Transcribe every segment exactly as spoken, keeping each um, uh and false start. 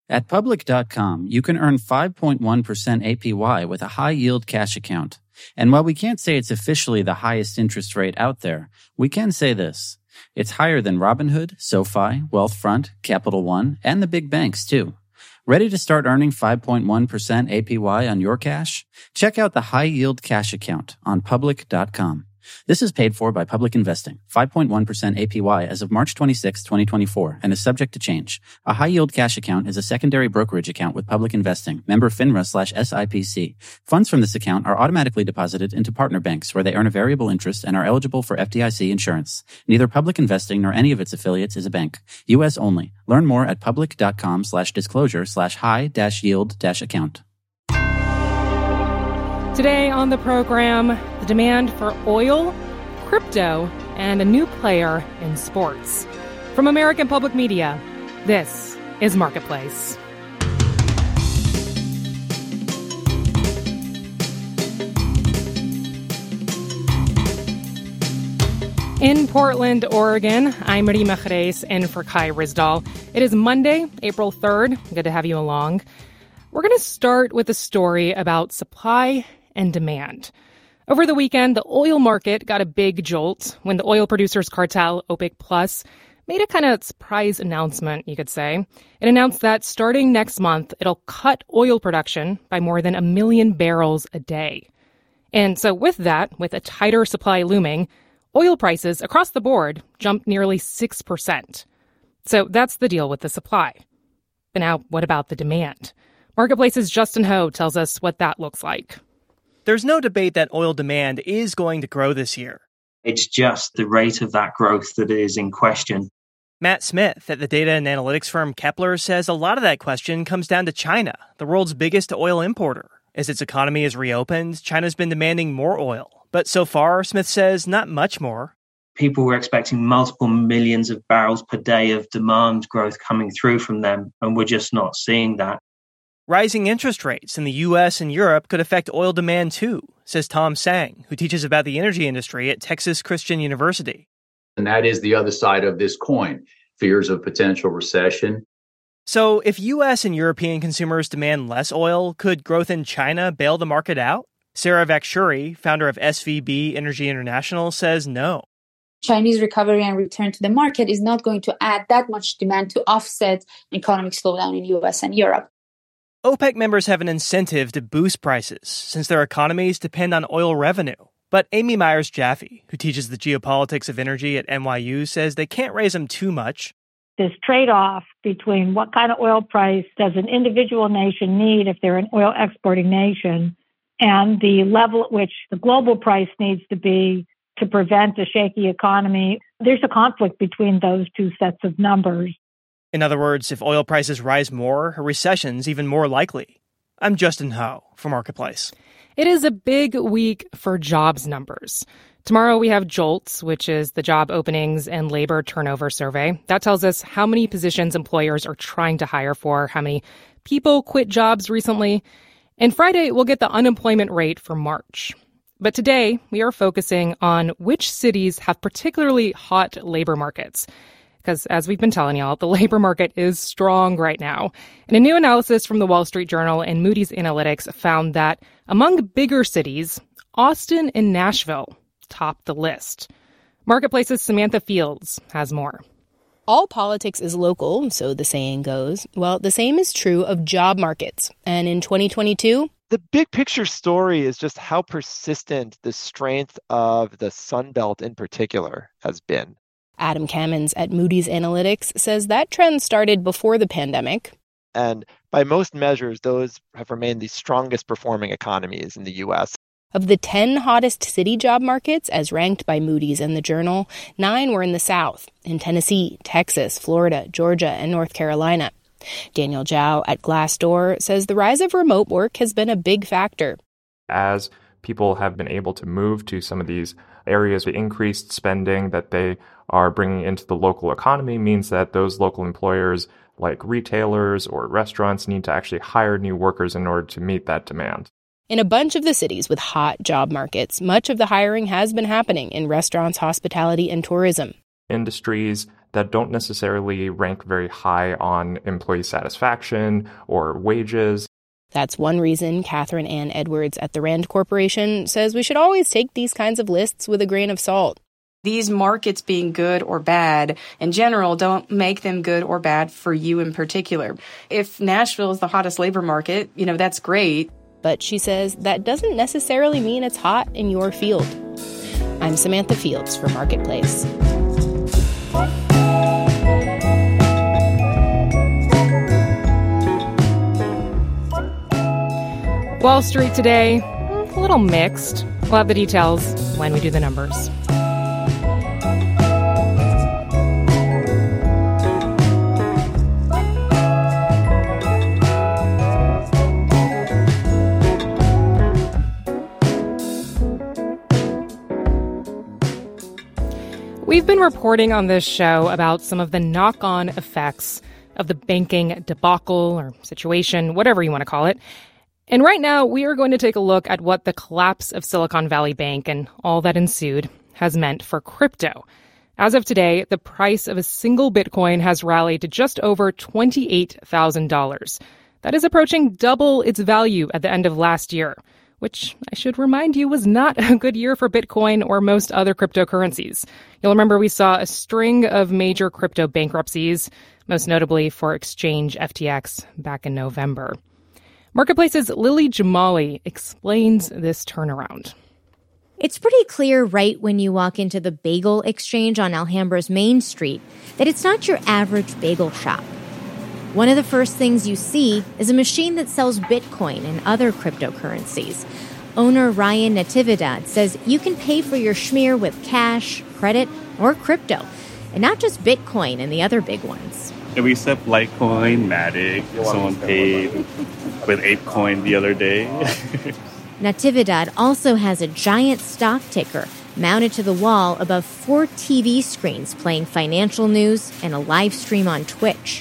At Public dot com, you can earn five point one percent A P Y with a high-yield cash account. And while we can't say it's officially the highest interest rate out there, we can say this. It's higher than Robinhood, SoFi, Wealthfront, Capital One, and the big banks, too. Ready to start earning five point one percent A P Y on your cash? Check out the high-yield cash account on Public dot com. This is paid for by Public Investing, five point one percent A P Y as of March twenty-sixth, twenty twenty-four, and is subject to change. A high-yield cash account is a secondary brokerage account with Public Investing, member FINRA slash S I P C. Funds from this account are automatically deposited into partner banks where they earn a variable interest and are eligible for F D I C insurance. Neither Public Investing nor any of its affiliates is a bank. U S only. Learn more at Public dot com slash disclosure slash high dash yield dash account. Today on the program, the demand for oil, crypto, and a new player in sports. From American Public Media, this is Marketplace. In Portland, Oregon, I'm Rima Jerez in for Kai Rizdal. It is Monday, April third. Good to have you along. We're going to start with a story about supply and demand. Over the weekend, the oil market got a big jolt when the oil producers cartel, OPEC Plus, made a kind of surprise announcement, you could say. It announced that starting next month, it'll cut oil production by more than a million barrels a day. And so with that, with a tighter supply looming, oil prices across the board jumped nearly six percent. So that's the deal with the supply. But now, what about the demand? Marketplace's Justin Ho tells us what that looks like. There's no debate that oil demand is going to grow this year. It's just the rate of that growth that is in question. Matt Smith at the data and analytics firm Kepler says a lot of that question comes down to China, the world's biggest oil importer. As its economy has reopened, China's been demanding more oil. But so far, Smith says, not much more. People were expecting multiple millions of barrels per day of demand growth coming through from them, and we're just not seeing that. Rising interest rates in the U S and Europe could affect oil demand too, says Tom Sang, who teaches about the energy industry at Texas Christian University. And that is the other side of this coin, fears of potential recession. So if U S and European consumers demand less oil, could growth in China bail the market out? Sarah Vakshuri, founder of S V B Energy International, says no. Chinese recovery and return to the market is not going to add that much demand to offset economic slowdown in U S and Europe. OPEC members have an incentive to boost prices since their economies depend on oil revenue. But Amy Myers-Jaffe, who teaches the geopolitics of energy at N Y U, says they can't raise them too much. This trade-off between what kind of oil price does an individual nation need if they're an oil exporting nation and the level at which the global price needs to be to prevent a shaky economy. There's a conflict between those two sets of numbers. In other words, if oil prices rise more, a recession's even more likely. I'm Justin Ho for Marketplace. It is a big week for jobs numbers. Tomorrow we have JOLTS, which is the Job Openings and Labor Turnover Survey. That tells us how many positions employers are trying to hire for, how many people quit jobs recently. And Friday, we'll get the unemployment rate for March. But today, we are focusing on which cities have particularly hot labor markets. Because as we've been telling y'all, the labor market is strong right now. And a new analysis from the Wall Street Journal and Moody's Analytics found that among bigger cities, Austin and Nashville top the list. Marketplace's Samantha Fields has more. All politics is local, so the saying goes. Well, the same is true of job markets. And in twenty twenty-two, the big picture story is just how persistent the strength of the Sun Belt in particular has been. Adam Kamins at Moody's Analytics says that trend started before the pandemic. And by most measures, those have remained the strongest performing economies in the U S. Of the ten hottest city job markets, as ranked by Moody's and the Journal, nine were in the South, in Tennessee, Texas, Florida, Georgia, and North Carolina. Daniel Zhao at Glassdoor says the rise of remote work has been a big factor. As people have been able to move to some of these areas, the increased spending that they are bringing into the local economy means that those local employers, like retailers or restaurants, need to actually hire new workers in order to meet that demand. In a bunch of the cities with hot job markets, much of the hiring has been happening in restaurants, hospitality, and tourism. industries that don't necessarily rank very high on employee satisfaction or wages. That's one reason Catherine Ann Edwards at the Rand Corporation says we should always take these kinds of lists with a grain of salt. These markets being good or bad in general don't make them good or bad for you in particular. If Nashville is the hottest labor market, you know, that's great. But she says that doesn't necessarily mean it's hot in your field. I'm Samantha Fields for Marketplace. Wall Street today, a little mixed. We'll have the details when we do the numbers. We've been reporting on this show about some of the knock-on effects of the banking debacle or situation, whatever you want to call it. And right now, we are going to take a look at what the collapse of Silicon Valley Bank and all that ensued has meant for crypto. As of today, the price of a single Bitcoin has rallied to just over twenty-eight thousand dollars. That is approaching double its value at the end of last year, which I should remind you was not a good year for Bitcoin or most other cryptocurrencies. You'll remember we saw a string of major crypto bankruptcies, most notably for exchange F T X back in November. Marketplace's Lily Jamali explains this turnaround. It's pretty clear right when you walk into the bagel exchange on Alhambra's Main Street that it's not your average bagel shop. One of the first things you see is a machine that sells Bitcoin and other cryptocurrencies. Owner Ryan Natividad says you can pay for your schmear with cash, credit, or crypto, and not just Bitcoin and the other big ones. And we accept Litecoin, Matic, someone paid with ApeCoin the other day. Natividad also has a giant stock ticker mounted to the wall above four T V screens playing financial news and a live stream on Twitch.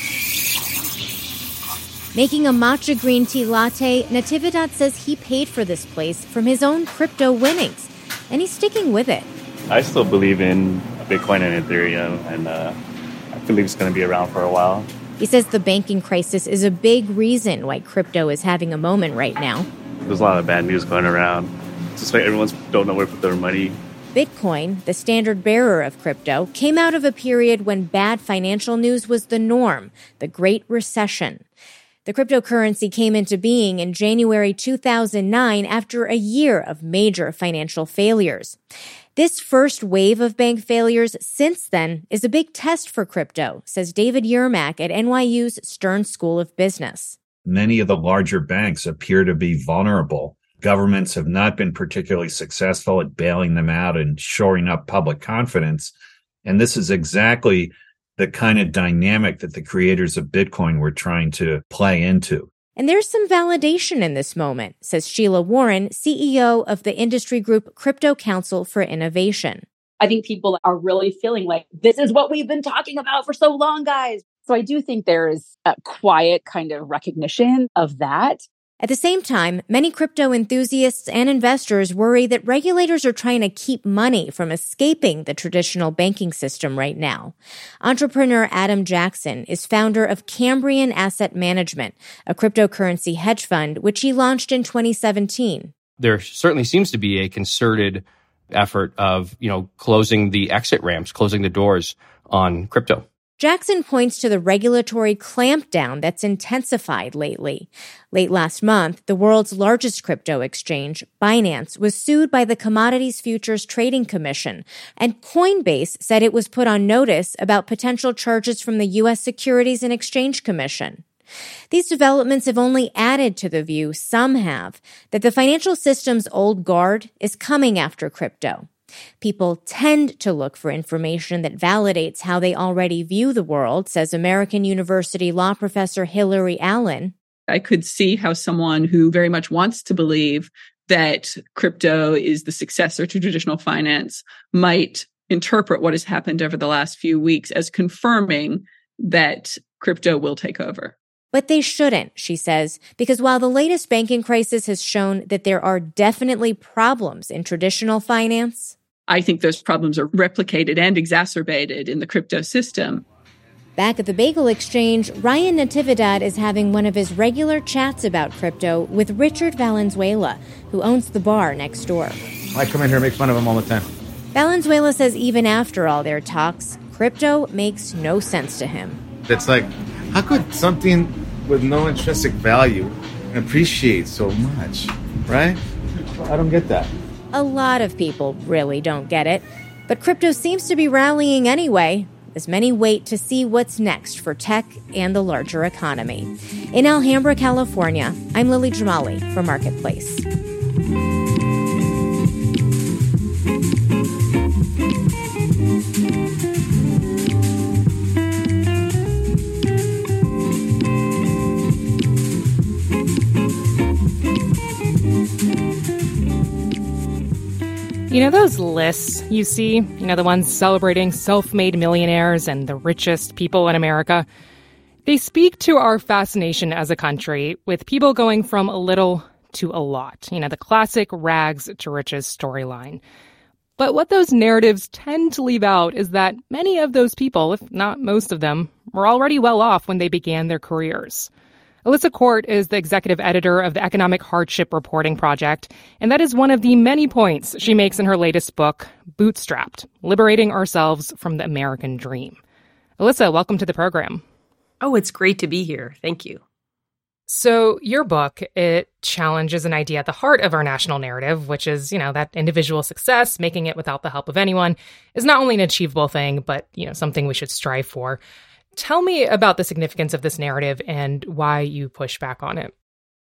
Making a matcha green tea latte, Natividad says he paid for this place from his own crypto winnings, and he's sticking with it. I still believe in Bitcoin and Ethereum, and uh, I believe it's going to be around for a while. He says the banking crisis is a big reason why crypto is having a moment right now. There's a lot of bad news going around. It's just like everyone's don't know where to put their money. Bitcoin, the standard bearer of crypto, came out of a period when bad financial news was the norm, the Great Recession. The cryptocurrency came into being in January two thousand nine after a year of major financial failures. This first wave of bank failures since then is a big test for crypto, says David Yermak at N Y U's Stern School of Business. Many of the larger banks appear to be vulnerable. Governments have not been particularly successful at bailing them out and shoring up public confidence. And this is exactly the kind of dynamic that the creators of Bitcoin were trying to play into. And there's some validation in this moment, says Sheila Warren, C E O of the industry group Crypto Council for Innovation. I think people are really feeling like, this is what we've been talking about for so long, guys. So I do think there is a quiet kind of recognition of that. At the same time, many crypto enthusiasts and investors worry that regulators are trying to keep money from escaping the traditional banking system right now. Entrepreneur Adam Jackson is founder of Cambrian Asset Management, a cryptocurrency hedge fund, which he launched in twenty seventeen. There certainly seems to be a concerted effort of, you know, closing the exit ramps, closing the doors on crypto. Jackson points to the regulatory clampdown that's intensified lately. Late last month, the world's largest crypto exchange, Binance, was sued by the Commodities Futures Trading Commission, and Coinbase said it was put on notice about potential charges from the U S Securities and Exchange Commission. These developments have only added to the view some have that the financial system's old guard is coming after crypto. People tend to look for information that validates how they already view the world, says American University law professor Hillary Allen. I could see how someone who very much wants to believe that crypto is the successor to traditional finance might interpret what has happened over the last few weeks as confirming that crypto will take over. But they shouldn't, she says, because while the latest banking crisis has shown that there are definitely problems in traditional finance, I think those problems are replicated and exacerbated in the crypto system. Back at the Bagel Exchange, Ryan Natividad is having one of his regular chats about crypto with Richard Valenzuela, who owns the bar next door. I come in here and make fun of him all the time. Valenzuela says even after all their talks, crypto makes no sense to him. It's like, how could something with no intrinsic value appreciate so much, right? I don't get that. A lot of people really don't get it, but crypto seems to be rallying anyway, as many wait to see what's next for tech and the larger economy. In Alhambra, California, I'm Lily Jamali for Marketplace. You know those lists you see? You know, the ones celebrating self-made millionaires and the richest people in America? They speak to our fascination as a country, with people going from a little to a lot. You know, the classic rags to riches storyline. But what those narratives tend to leave out is that many of those people, if not most of them, were already well off when they began their careers. Alyssa Court is the executive editor of the Economic Hardship Reporting Project, and that is one of the many points she makes in her latest book, Bootstrapped, Liberating Ourselves from the American Dream. Alyssa, welcome to the program. Oh, it's great to be here. Thank you. So your book, it challenges an idea at the heart of our national narrative, which is, you know, that individual success, making it without the help of anyone, is not only an achievable thing, but, you know, something we should strive for. Tell me about the significance of this narrative and why you push back on it.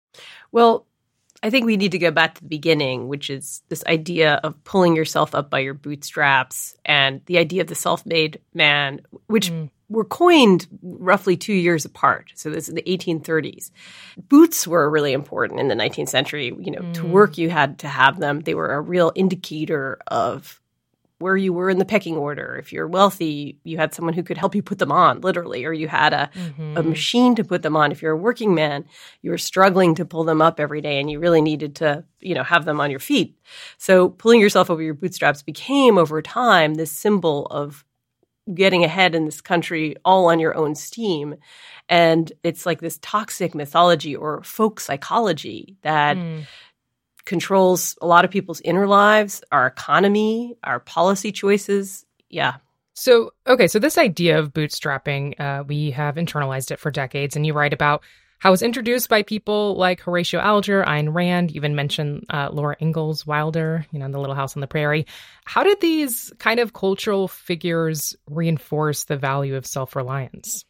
Well, I think we need to go back to the beginning, which is this idea of pulling yourself up by your bootstraps and the idea of the self-made man, which mm. were coined roughly two years apart. So this is the eighteen thirties. Boots were really important in the nineteenth century. You know, mm. to work, you had to have them. They were a real indicator of where you were in the pecking order. If you're wealthy, you had someone who could help you put them on, literally, or you had a, mm-hmm. a machine to put them on. If you're a working man, you were struggling to pull them up every day, and you really needed to, you know, have them on your feet. So pulling yourself over your bootstraps became, over time, this symbol of getting ahead in this country all on your own steam. And it's like this toxic mythology or folk psychology that mm. controls a lot of people's inner lives, our economy, our policy choices. Yeah. So, okay, so this idea of bootstrapping, uh, we have internalized it for decades, and you write about how it was introduced by people like Horatio Alger, Ayn Rand, you even mentioned uh, Laura Ingalls Wilder, you know, in The Little House on the Prairie. How did these kind of cultural figures reinforce the value of self-reliance?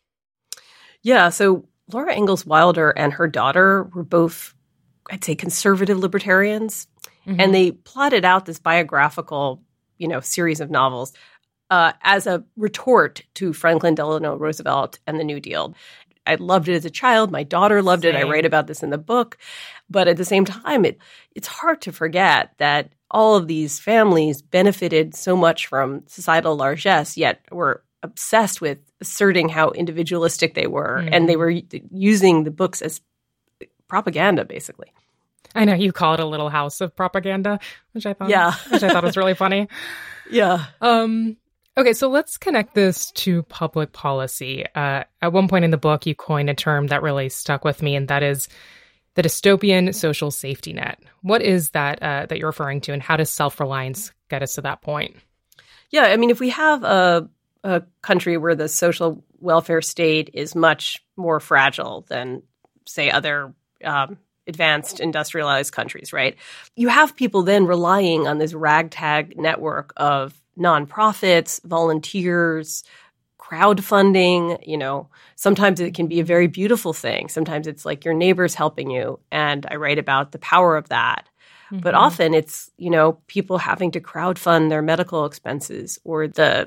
Yeah, so Laura Ingalls Wilder and her daughter were both, I'd say, conservative libertarians, mm-hmm. and they plotted out this biographical, you know, series of novels uh, as a retort to Franklin Delano Roosevelt and the New Deal. I loved it as a child. My daughter loved Same. it. I write about this in the book. But at the same time, it it's hard to forget that all of these families benefited so much from societal largesse, yet were obsessed with asserting how individualistic they were. Mm-hmm. And they were using the books as propaganda, basically. I know you call it a little house of propaganda, which I thought, yeah. which I thought was really funny. Yeah. Um, okay, so let's connect this to public policy. Uh, at one point in the book, you coined a term that really stuck with me, and that is the dystopian social safety net. What is that uh, that you're referring to, and how does self-reliance get us to that point? Yeah, I mean, if we have a, a country where the social welfare state is much more fragile than, say, other um, advanced industrialized countries, right? You have people then relying on this ragtag network of nonprofits, volunteers, crowdfunding. You know, sometimes it can be a very beautiful thing. Sometimes it's like your neighbor's helping you. And I write about the power of that. Mm-hmm. But often it's, you know, people having to crowdfund their medical expenses, or the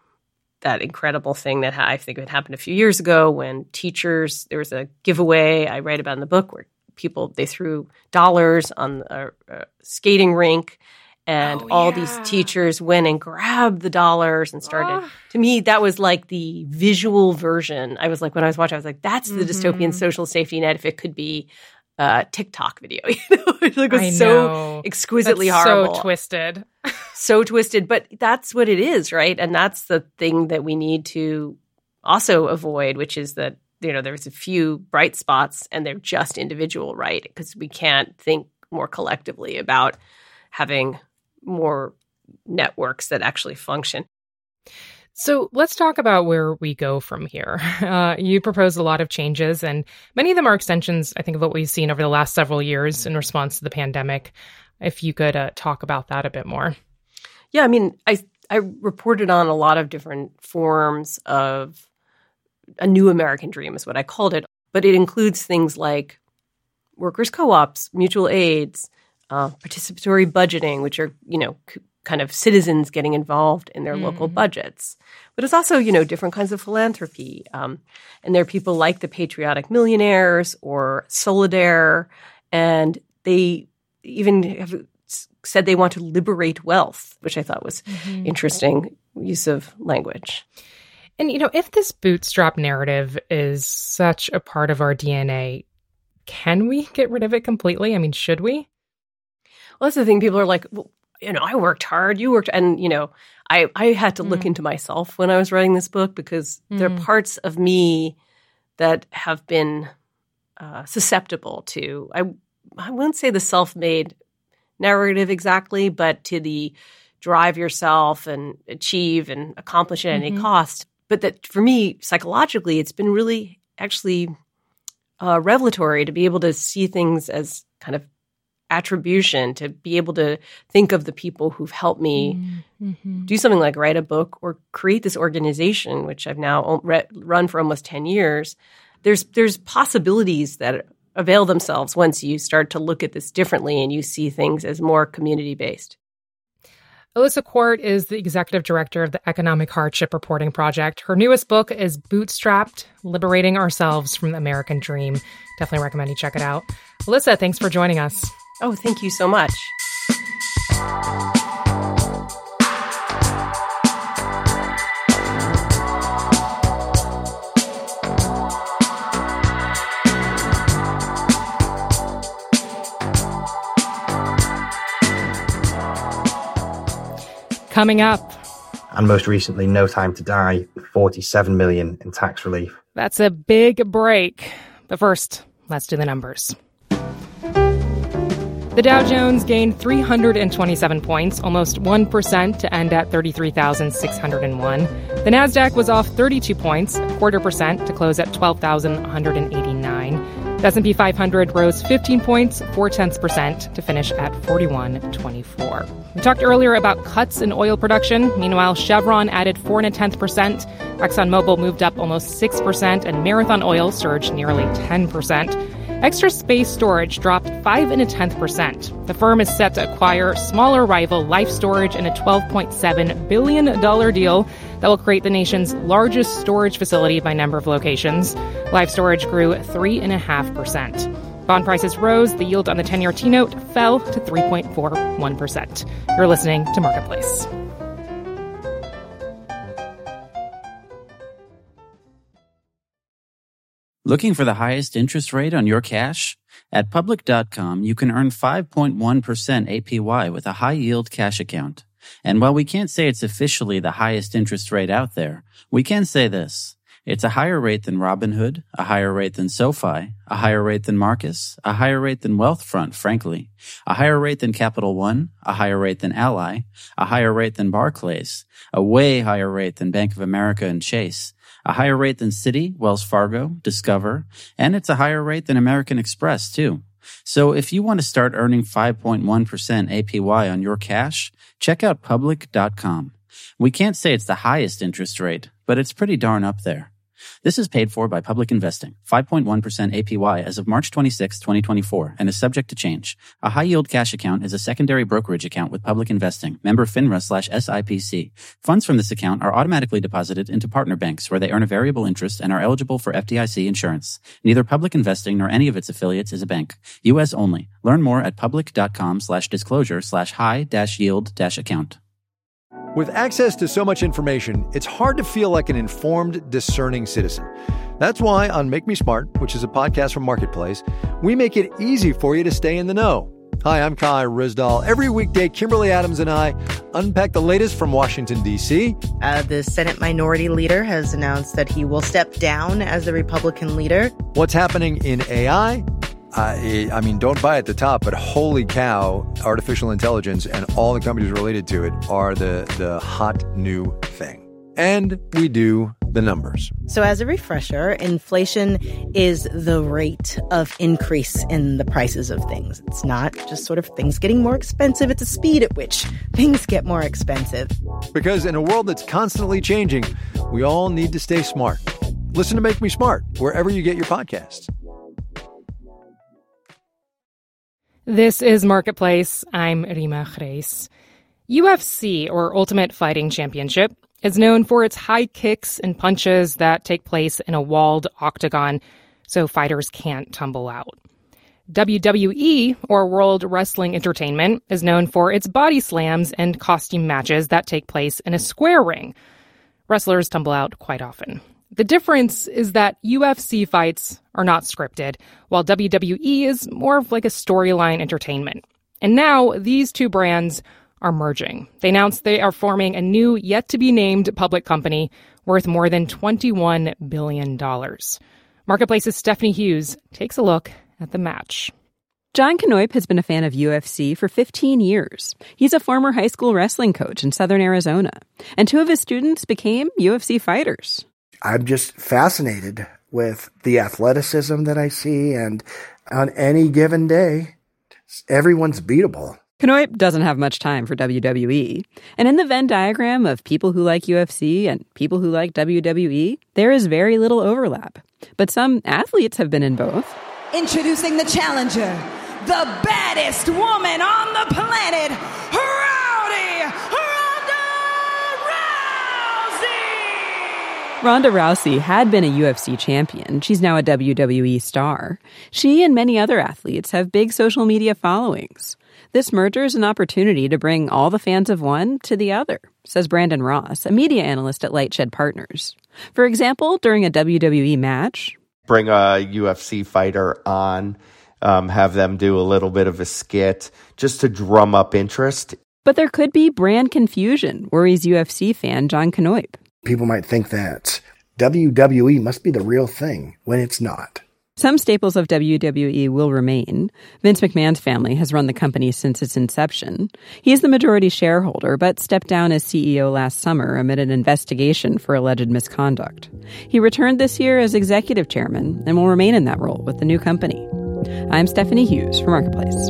that incredible thing that I think it happened a few years ago when teachers, there was a giveaway I write about in the book where people, they threw dollars on a, a skating rink, and oh, all yeah. these teachers went and grabbed the dollars and started. Oh. To me, that was like the visual version. I was like, when I was watching, I was like, that's the mm-hmm. dystopian social safety net if it could be uh, TikTok video. You know, it like, was I so know. exquisitely That's horrible, so twisted, so twisted. But that's what it is, right? And that's the thing that we need to also avoid, which is that, you know, there's a few bright spots and they're just individual, right? Because we can't think more collectively about having more networks that actually function. So let's talk about where we go from here. Uh, you proposed a lot of changes, and many of them are extensions, I think, of what we've seen over the last several years in response to the pandemic. If you could uh, talk about that a bit more. Yeah, I mean, I I reported on a lot of different forms of a new American dream is what I called it, but it includes things like workers' co-ops, mutual aids, uh, participatory budgeting, which are, you know, c- kind of citizens getting involved in their mm. local budgets. But it's also, you know, different kinds of philanthropy. Um, and there are people like the Patriotic Millionaires or Solidare, and they even have said they want to liberate wealth, which I thought was mm-hmm. interesting use of language. And, you know, if this bootstrap narrative is such a part of our D N A, can we get rid of it completely? I mean, should we? Well, that's the thing. People are like, well, you know, I worked hard, you worked, and, you know, I, I had to mm. look into myself when I was writing this book because mm. there are parts of me that have been uh, susceptible to, I, I wouldn't say the self-made narrative exactly, but to the drive yourself and achieve and accomplish at mm-hmm. any cost. But that for me, psychologically, it's been really actually uh, revelatory to be able to see things as kind of attribution, to be able to think of the people who've helped me mm-hmm. do something like write a book or create this organization, which I've now re- run for almost ten years. There's there's possibilities that avail themselves once you start to look at this differently and you see things as more community-based. Alyssa Quart is the executive director of the Economic Hardship Reporting Project. Her newest book is Bootstrapped, Liberating Ourselves from the American Dream. Definitely recommend you check it out. Alyssa, thanks for joining us. Oh, thank you so much. Coming up. And most recently, No Time to Die, forty-seven million in tax relief. That's a big break. But first, let's do the numbers. The Dow Jones gained three hundred twenty-seven points, almost one percent, to end at thirty-three thousand six hundred one. The Nasdaq was off thirty-two points, a quarter percent, to close at twelve thousand one hundred eighty-nine. The S and P five hundred rose fifteen points, four tenths percent, to finish at forty-one twenty-four. We talked earlier about cuts in oil production. Meanwhile, Chevron added four and a tenth percent. ExxonMobil moved up almost six percent, and Marathon Oil surged nearly ten percent. Extra Space Storage dropped five and a tenth percent. The firm is set to acquire smaller rival Life Storage in a twelve point seven billion dollars deal that will create the nation's largest storage facility by number of locations. Life Storage grew three and a half percent. Bond prices rose. The yield on the ten-year T-note fell to three point four one percent. You're listening to Marketplace. Looking for the highest interest rate on your cash? At Public dot com, you can earn five point one percent A P Y with a high-yield cash account. And while we can't say it's officially the highest interest rate out there, we can say this. It's a higher rate than Robinhood, a higher rate than SoFi, a higher rate than Marcus, a higher rate than Wealthfront, frankly, a higher rate than Capital One, a higher rate than Ally, a higher rate than Barclays, a way higher rate than Bank of America and Chase, a higher rate than Citi, Wells Fargo, Discover, and it's a higher rate than American Express, too. So if you want to start earning five point one percent A P Y on your cash, check out Public dot com. We can't say it's the highest interest rate, but it's pretty darn up there. This is paid for by Public Investing, five point one percent A P Y as of March twenty-sixth, twenty twenty-four, and is subject to change. A high-yield cash account is a secondary brokerage account with Public Investing, member FINRA slash S I P C. Funds from this account are automatically deposited into partner banks where they earn a variable interest and are eligible for F D I C insurance. Neither Public Investing nor any of its affiliates is a bank. U S only. Learn more at public dot com slash disclosure slash high dash yield dash account. With access to so much information, it's hard to feel like an informed, discerning citizen. That's why on Make Me Smart, which is a podcast from Marketplace, we make it easy for you to stay in the know. Hi, I'm Kai Ryssdal. Every weekday, Kimberly Adams and I unpack the latest from Washington, D C. Uh, the Senate Minority Leader has announced that he will step down as the Republican leader. What's happening in A I? Uh, I mean, don't buy at the top, but holy cow, artificial intelligence and all the companies related to it are the, the hot new thing. And we do the numbers. So as a refresher, inflation is the rate of increase in the prices of things. It's not just sort of things getting more expensive. It's a speed at which things get more expensive. Because in a world that's constantly changing, we all need to stay smart. Listen to Make Me Smart wherever you get your podcasts. This is Marketplace. I'm Rima Chreis. U F C, or Ultimate Fighting Championship, is known for its high kicks and punches that take place in a walled octagon so fighters can't tumble out. W W E, or World Wrestling Entertainment, is known for its body slams and costume matches that take place in a square ring. Wrestlers tumble out quite often. The difference is that U F C fights are not scripted, while W W E is more of like a storyline entertainment. And now these two brands are merging. They announced they are forming a new, yet-to-be-named public company worth more than twenty-one billion dollars. Marketplace's Stephanie Hughes takes a look at the match. John Knoip has been a fan of U F C for fifteen years. He's a former high school wrestling coach in southern Arizona, and two of his students became U F C fighters. I'm just fascinated with the athleticism that I see, and on any given day, everyone's beatable. Knoip doesn't have much time for W W E. And in the Venn diagram of people who like U F C and people who like W W E, there is very little overlap. But some athletes have been in both. Introducing the challenger, the baddest woman on the planet, Rowdy Ronda Rousey had been a U F C champion. She's now a W W E star. She and many other athletes have big social media followings. This merger is an opportunity to bring all the fans of one to the other, says Brandon Ross, a media analyst at Lightshed Partners. For example, during a W W E match, bring a U F C fighter on, um, have them do a little bit of a skit just to drum up interest. But there could be brand confusion, worries U F C fan John Knoip. People might think that W W E must be the real thing when it's not. Some staples of W W E will remain. Vince McMahon's family has run the company since its inception. He is the majority shareholder, but stepped down as C E O last summer amid an investigation for alleged misconduct. He returned this year as executive chairman and will remain in that role with the new company. I'm Stephanie Hughes for Marketplace.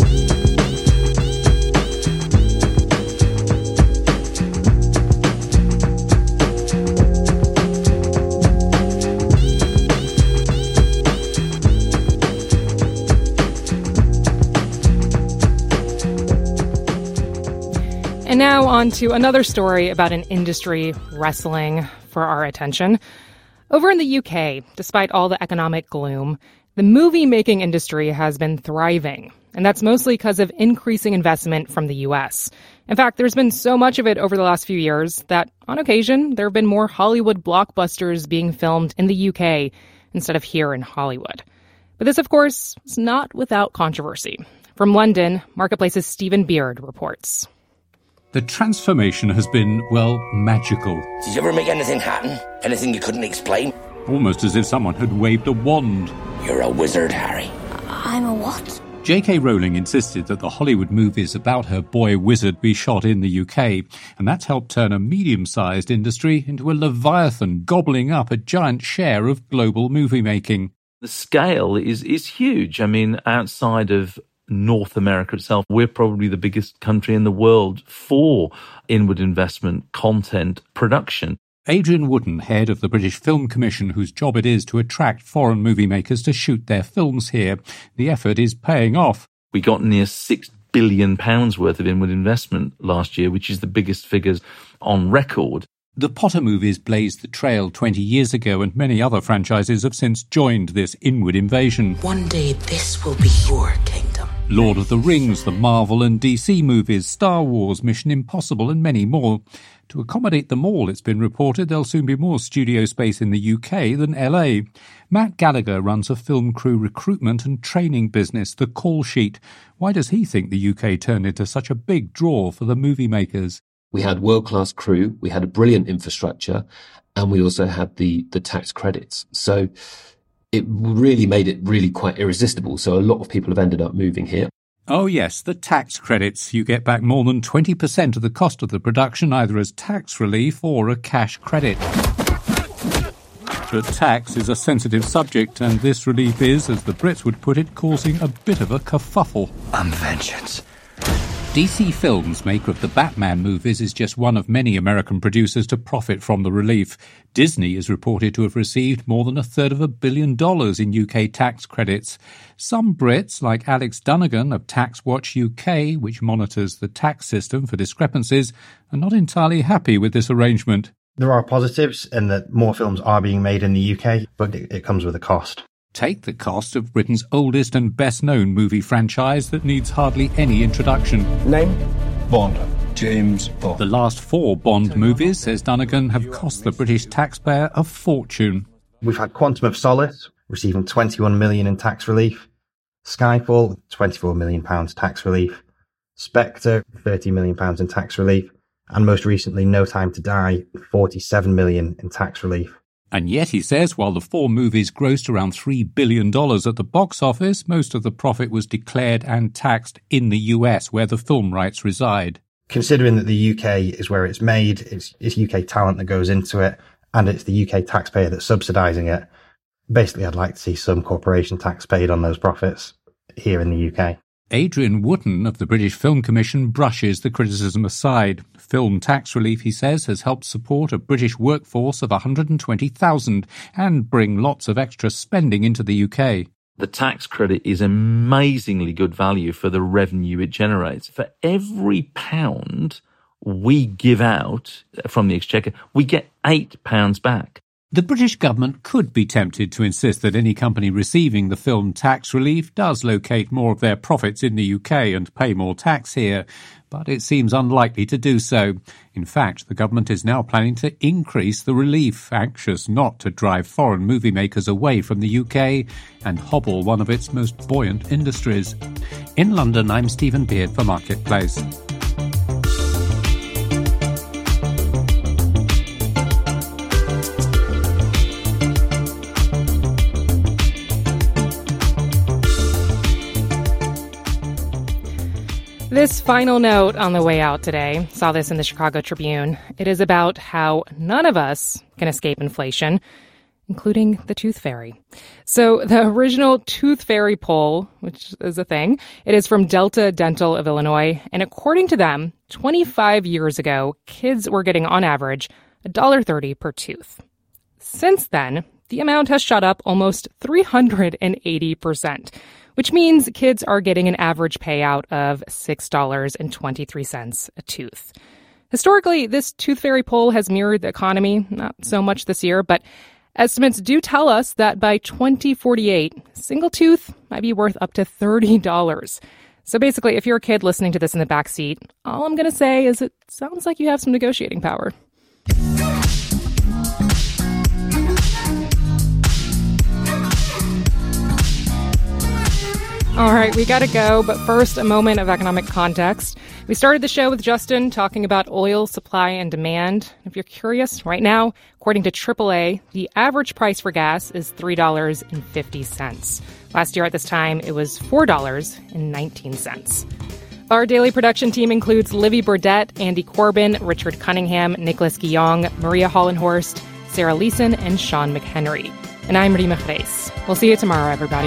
And now on to another story about an industry wrestling for our attention. Over in the U K, despite all the economic gloom, the movie-making industry has been thriving. And that's mostly because of increasing investment from the U S. In fact, there's been so much of it over the last few years that, on occasion, there have been more Hollywood blockbusters being filmed in the U K instead of here in Hollywood. But this, of course, is not without controversy. From London, Marketplace's Stephen Beard reports. The transformation has been, well, magical. Did you ever make anything happen? Anything you couldn't explain? Almost as if someone had waved a wand. You're a wizard, Harry. I'm a what? J K Rowling insisted that the Hollywood movies about her boy wizard be shot in the U K, and that's helped turn a medium-sized industry into a leviathan gobbling up a giant share of global movie making. The scale is, is huge. I mean, outside of North America itself, we're probably the biggest country in the world for inward investment, content, production. Adrian Wooden, head of the British Film Commission, whose job it is to attract foreign movie makers to shoot their films here. The effort is paying off. We got near six billion pounds worth of inward investment last year, which is the biggest figures on record. The Potter movies blazed the trail twenty years ago, and many other franchises have since joined this inward invasion. One day this will be your kingdom. Lord of the Rings, the Marvel and D C movies, Star Wars, Mission Impossible and many more. To accommodate them all, it's been reported there'll soon be more studio space in the U K than L A. Matt Gallagher runs a film crew recruitment and training business, The Call Sheet. Why does he think the U K turned into such a big draw for the movie makers? We had world-class crew, we had a brilliant infrastructure, and we also had the, the tax credits. So it really made it really quite irresistible. So a lot of people have ended up moving here. Oh yes, the tax credits. You get back more than twenty percent of the cost of the production either as tax relief or a cash credit. But tax is a sensitive subject, and this relief is, as the Brits would put it, causing a bit of a kerfuffle. I'm vengeance. D C Films, maker of the Batman movies, is just one of many American producers to profit from the relief. Disney is reported to have received more than a third of a billion dollars in U K tax credits. Some Brits, like Alex Dunnigan of Tax Watch U K, which monitors the tax system for discrepancies, are not entirely happy with this arrangement. There are positives in that more films are being made in the U K, but it, it comes with a cost. Take the cost of Britain's oldest and best-known movie franchise that needs hardly any introduction. Name? Bond. James Bond. The last four Bond movies, says Dunnigan, have cost the British taxpayer a fortune. We've had Quantum of Solace, receiving twenty-one million pounds in tax relief. Skyfall, twenty-four million pounds tax relief. Spectre, thirty million pounds in tax relief. And most recently, No Time to Die, forty-seven million pounds in tax relief. And yet, he says, while the four movies grossed around three billion dollars at the box office, most of the profit was declared and taxed in the U S, where the film rights reside. Considering that the U K is where it's made, it's, it's U K talent that goes into it, and it's the U K taxpayer that's subsidising it, basically I'd like to see some corporation tax paid on those profits here in the U K. Adrian Wooten of the British Film Commission brushes the criticism aside. Film tax relief, he says, has helped support a British workforce of one hundred twenty thousand and bring lots of extra spending into the U K. The tax credit is amazingly good value for the revenue it generates. For every pound we give out from the Exchequer, we get eight pounds back. The British government could be tempted to insist that any company receiving the film tax relief does locate more of their profits in the U K and pay more tax here, but it seems unlikely to do so. In fact, the government is now planning to increase the relief, anxious not to drive foreign movie makers away from the U K and hobble one of its most buoyant industries. In London, I'm Stephen Beard for Marketplace. This final note on the way out today, saw this in the Chicago Tribune. It is about how none of us can escape inflation, including the tooth fairy. So the original tooth fairy poll, which is a thing, it is from Delta Dental of Illinois. And according to them, twenty-five years ago, kids were getting on average one dollar thirty per tooth. Since then, the amount has shot up almost three hundred eighty percent. Which means kids are getting an average payout of six dollars and twenty-three cents a tooth. Historically, this tooth fairy poll has mirrored the economy, not so much this year, but estimates do tell us that by twenty forty-eight, a single tooth might be worth up to thirty dollars. So basically, if you're a kid listening to this in the backseat, all I'm going to say is it sounds like you have some negotiating power. All right, we got to go, but first, a moment of economic context. We started the show with Justin talking about oil supply and demand. If you're curious, right now, according to triple A, the average price for gas is three dollars and fifty cents. Last year at this time, it was four dollars and nineteen cents. Our daily production team includes Livy Burdett, Andy Corbin, Richard Cunningham, Nicholas Guillong, Maria Hollenhorst, Sarah Leeson, and Sean McHenry. And I'm Rima Grace. We'll see you tomorrow, everybody.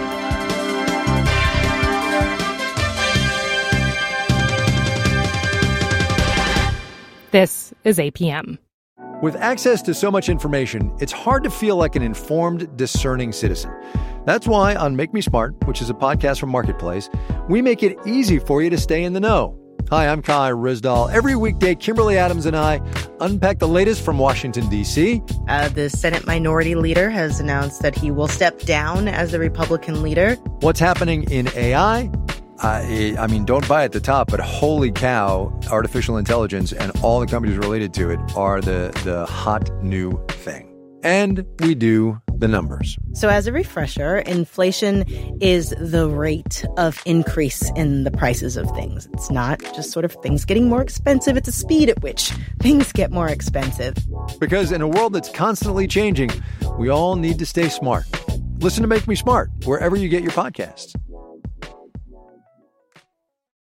This is A P M. With access to so much information, it's hard to feel like an informed, discerning citizen. That's why on Make Me Smart, which is a podcast from Marketplace, we make it easy for you to stay in the know. Hi, I'm Kai Rizdal. Every weekday, Kimberly Adams and I unpack the latest from Washington, D C. Uh, the Senate Minority Leader has announced that he will step down as the Republican leader. What's happening in A I? I, I mean, don't buy at the top, but holy cow, artificial intelligence and all the companies related to it are the, the hot new thing. And we do the numbers. So as a refresher, inflation is the rate of increase in the prices of things. It's not just sort of things getting more expensive. It's a speed at which things get more expensive. Because in a world that's constantly changing, we all need to stay smart. Listen to Make Me Smart wherever you get your podcasts.